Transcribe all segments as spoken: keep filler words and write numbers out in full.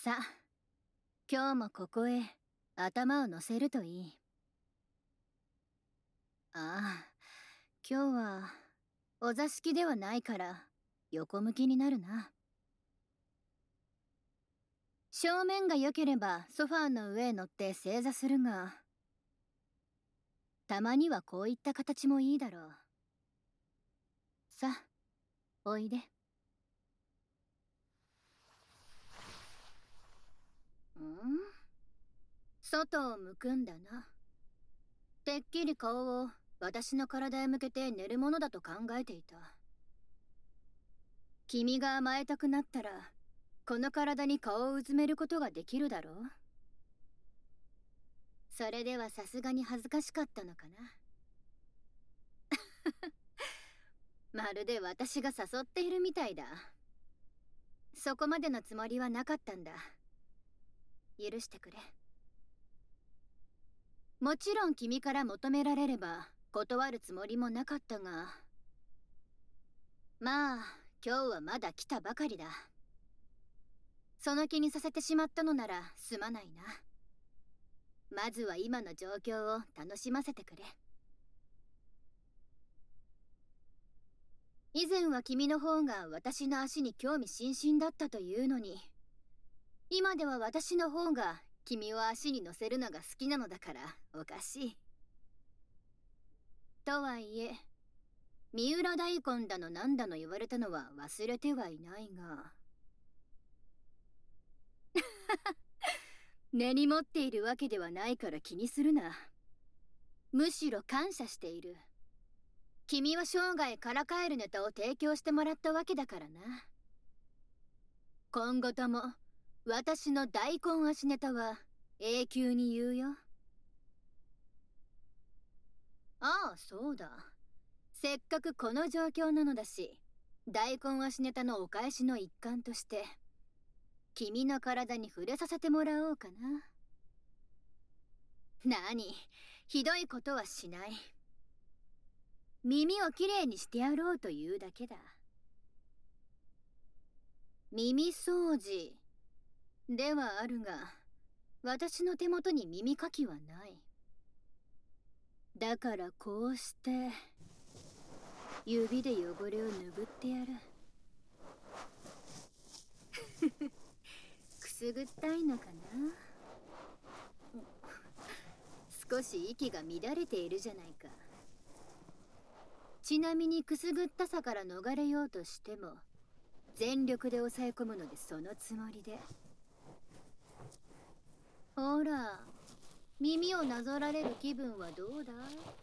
さあ、今日もここへ頭を乗せるといい。ああ、今日はお座敷ではないから横向きになるな。正面が良ければソファーの上へ乗って正座するが、たまにはこういった形もいいだろう。さあ、おいで。ん？外を向くんだな。てっきり顔を私の体へ向けて寝るものだと考えていた。君が甘えたくなったら、この体に顔をうずめることができるだろう。それではさすがに恥ずかしかったのかな。まるで私が誘っているみたいだ。そこまでのつもりはなかったんだ。許してくれ。もちろん君から求められれば断るつもりもなかったが、まあ今日はまだ来たばかりだ。その気にさせてしまったのならすまないな。まずは今の状況を楽しませてくれ。以前は君の方が私の足に興味津々だったというのに、今では私の方が君を足に乗せるのが好きなのだからおかしい。とはいえ、三浦大根だのなんだの言われたのは忘れてはいないが。根に持っているわけではないから気にするな。むしろ感謝している。君は生涯からかえるネタを提供してもらったわけだからな。今後とも私の大根足ネタは永久に言うよ。ああ、そうだ。せっかくこの状況なのだし、大根足ネタのお返しの一環として君の体に触れさせてもらおうかな。何、ひどいことはしない。耳をきれいにしてやろうというだけだ。耳掃除ではあるが、私の手元に耳かきはない。だからこうして指で汚れを拭ってやる。くすぐったいのかな。少し息が乱れているじゃないか。ちなみにくすぐったさから逃れようとしても全力で抑え込むのでそのつもりで。ほら、耳をなぞられる気分はどうだ？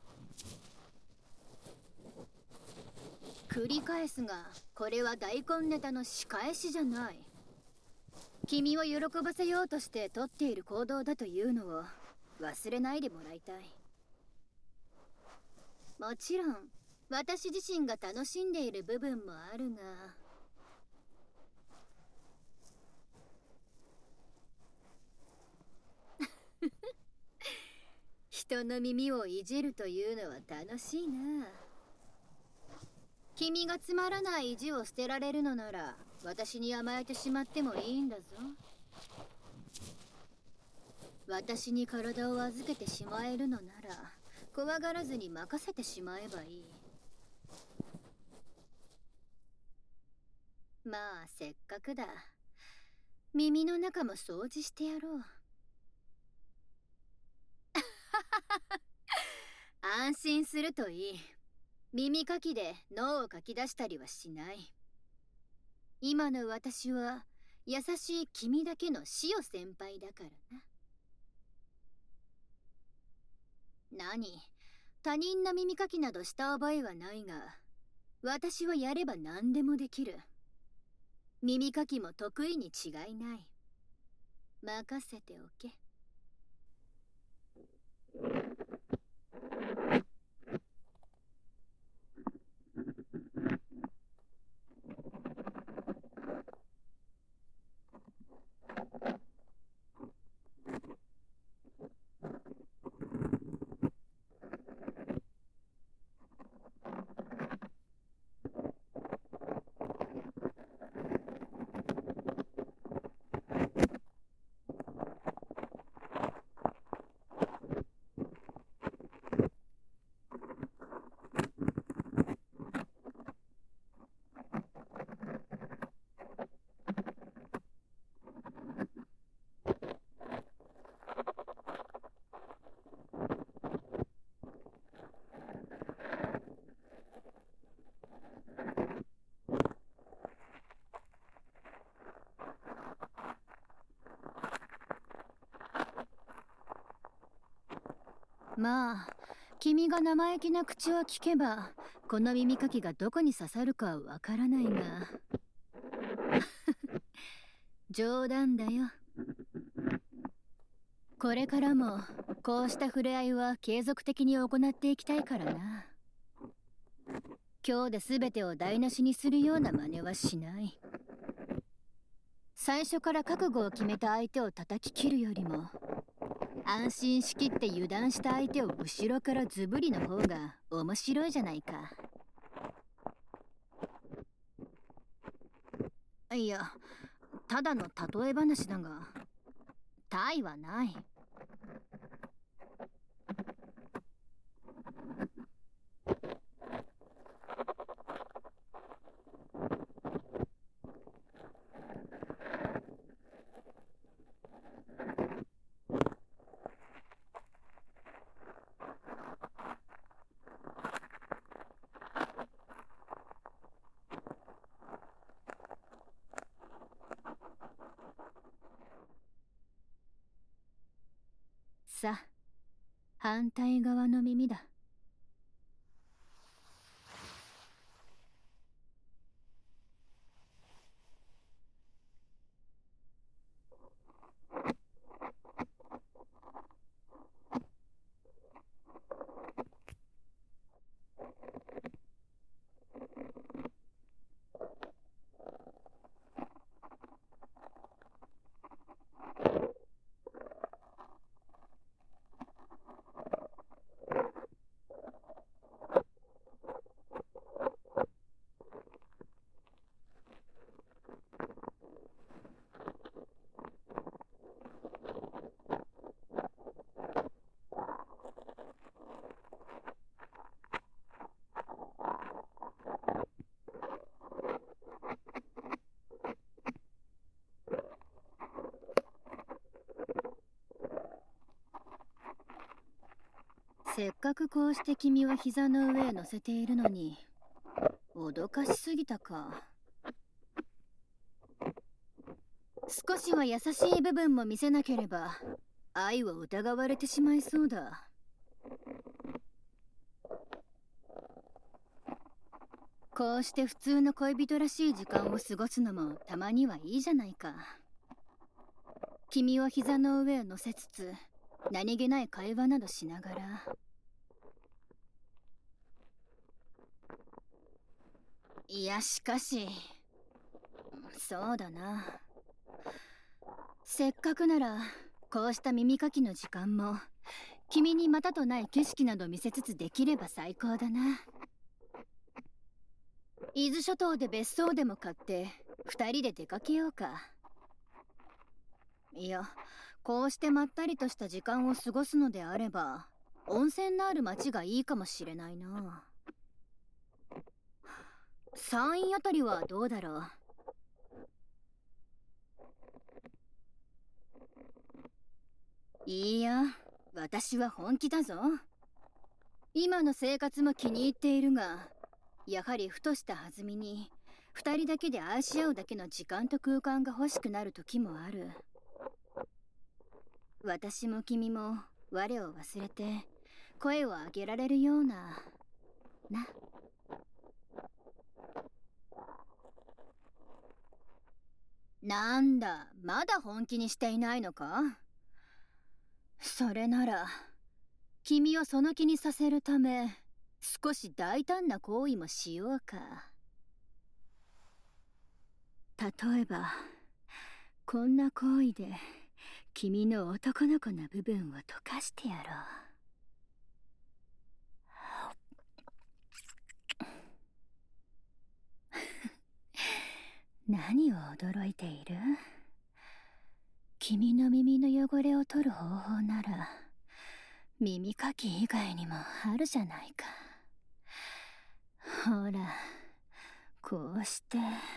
繰り返すが、これは大根ネタの仕返しじゃない。君を喜ばせようとして取っている行動だというのを忘れないでもらいたい。もちろん私自身が楽しんでいる部分もあるが、人の耳をいじるというのは楽しいな。君がつまらない意地を捨てられるのなら私に甘えてしまってもいいんだぞ。私に体を預けてしまえるのなら怖がらずに任せてしまえばいい。まあせっかくだ。耳の中も掃除してやろう。安心するといい。耳かきで脳をかき出したりはしない。今の私は優しい君だけの塩先輩だからな。何、他人の耳かきなどした覚えはないが、私はやれば何でもできる。耳かきも得意に違いない。任せておけ。 まあ、君が生意気な口を聞けば、この耳かきがどこに刺さるかはわからないが。冗談だよ。これからもこうした触れ合いは継続的に行っていきたいからな。今日で全てを台無しにするような真似はしない。最初から覚悟を決めた相手を叩き切るよりも、安心しきって油断した相手を後ろからズブリの方が面白いじゃないか。いや、ただの例え話だが、他はない。さあ、反対側の耳だ。せっかくこうして君を膝の上へ乗せているのに、脅かしすぎたか。少しは優しい部分も見せなければ愛を疑われてしまいそうだ。こうして普通の恋人らしい時間を過ごすのもたまにはいいじゃないか。君を膝の上へ乗せつつ何気ない会話などしながら。いや、しかしそうだな。せっかくならこうした耳かきの時間も君にまたとない景色など見せつつできれば最高だな。伊豆諸島で別荘でも買って二人で出かけようか。いや、こうしてまったりとした時間を過ごすのであれば温泉のある町がいいかもしれないな。山陰あたりはどうだろう。いや、私は本気だぞ。今の生活も気に入っているが、やはりふとした弾みに二人だけで愛し合うだけの時間と空間が欲しくなる時もある。私も君も我を忘れて声を上げられるようなな。なんだ、まだ本気にしていないのか？それなら君をその気にさせるため少し大胆な行為もしようか。例えばこんな行為で君の男の子の部分を溶かしてやろう。何を驚いている？君の耳の汚れを取る方法なら耳かき以外にもあるじゃないか。ほら、こうして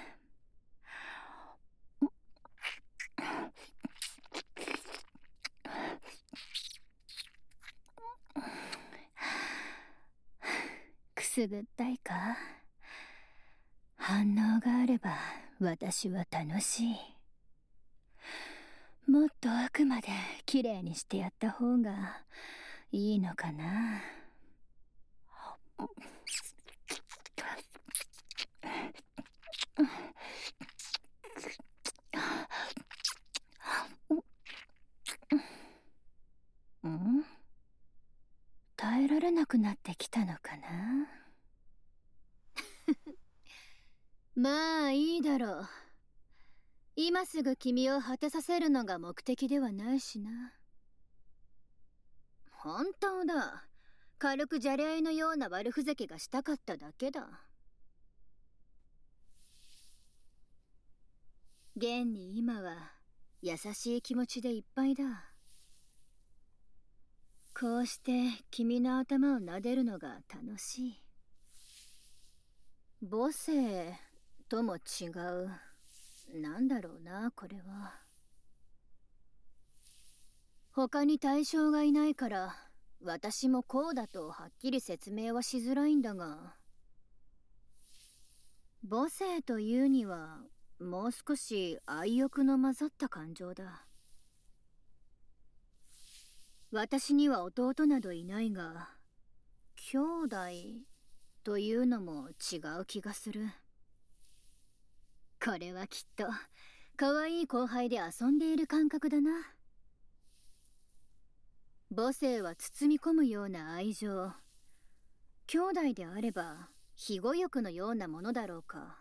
くすぐったいか？反応があれば私は楽しい。もっと奥まできれいにしてやった方がいいのかな。ん？耐えられなくなってきたのかな。まあいいだろう。今すぐ君を果てさせるのが目的ではないしな。本当だ。軽くじゃれ合いのような悪ふざけがしたかっただけだ。現に今は優しい気持ちでいっぱいだ。こうして君の頭を撫でるのが楽しい。母性とも違う。なんだろうな、これは。他に対象がいないから私もこうだとはっきり説明はしづらいんだが、母性というにはもう少し愛欲の混ざった感情だ。私には弟などいないが、兄弟というのも違う気がする。これはきっと可愛い後輩で遊んでいる感覚だな。母性は包み込むような愛情。兄弟であれば庇護欲のようなものだろうか。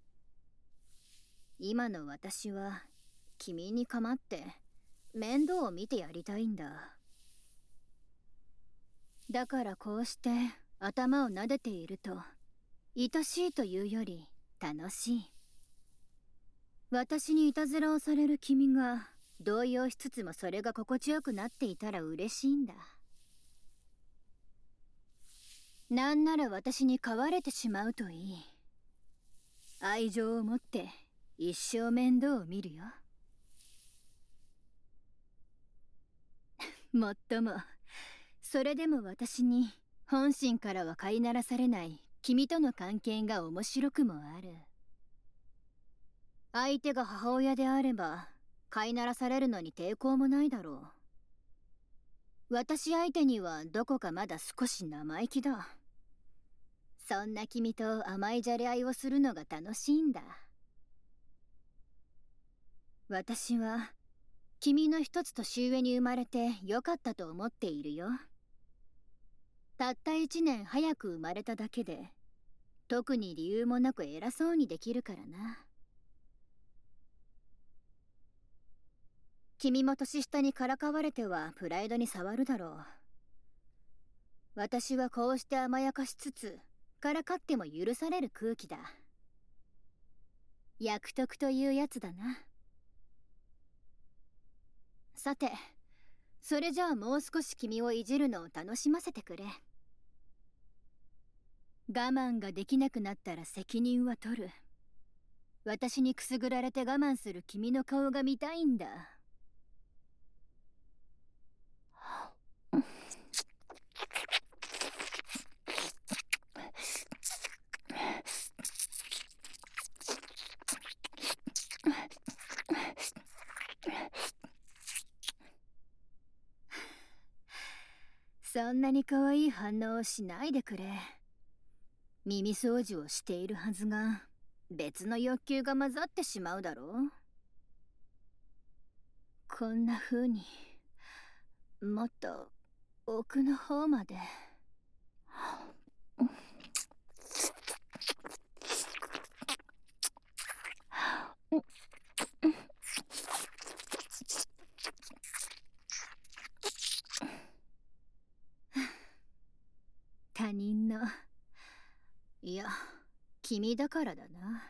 今の私は君に構って面倒を見てやりたいんだ。だからこうして頭を撫でていると愛しいというより楽しい。私にいたずらをされる君が動揺しつつもそれが心地よくなっていたら嬉しいんだ。なんなら私に飼われてしまうといい。愛情を持って一生面倒を見るよ。もっともそれでも私に本心からは飼いならされない君との関係が面白くもある。相手が母親であれば飼いならされるのに抵抗もないだろう。私相手にはどこかまだ少し生意気だ。そんな君と甘いじゃれ合いをするのが楽しいんだ。私は君の一つ年上に生まれてよかったと思っているよ。たった一年早く生まれただけで特に理由もなく偉そうにできるからな。君も年下にからかわれてはプライドに触るだろう。私はこうして甘やかしつつからかっても許される空気だ。役得というやつだな。さて、それじゃあもう少し君をいじるのを楽しませてくれ。我慢ができなくなったら責任は取る。私にくすぐられて我慢する君の顔が見たいんだ。そんなに可愛い反応をしないでくれ。耳掃除をしているはずが別の欲求が混ざってしまうだろう。こんな風にもっと奥の方まで。他人の、いや君だからだな。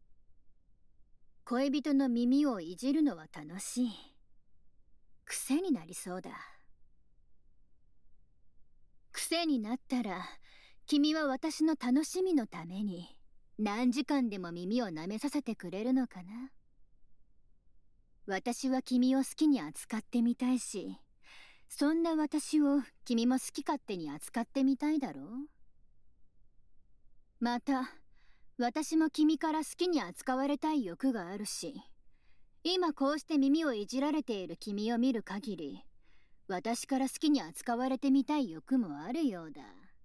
恋人の耳をいじるのは楽しい。癖になりそうだ。癖になったら君は私の楽しみのために何時間でも耳を舐めさせてくれるのかな。私は君を好きに扱ってみたいし、そんな私を君も好き勝手に扱ってみたいだろう。また私も君から好きに扱われたい欲があるし、今こうして耳をいじられている君を見る限り私から好きに扱われてみたい欲もあるようだ。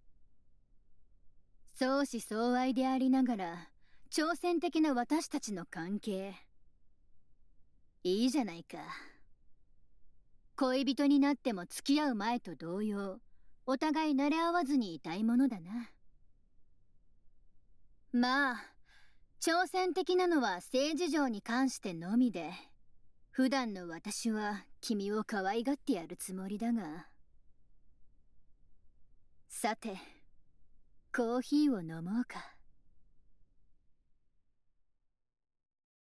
相思相愛でありながら挑戦的な私たちの関係、いいじゃないか。恋人になっても付き合う前と同様、お互い慣れ合わずにいたいものだな。まあ挑戦的なのは性事情に関してのみで、普段の私は君を可愛がってやるつもりだが。さて、コーヒーを飲もうか。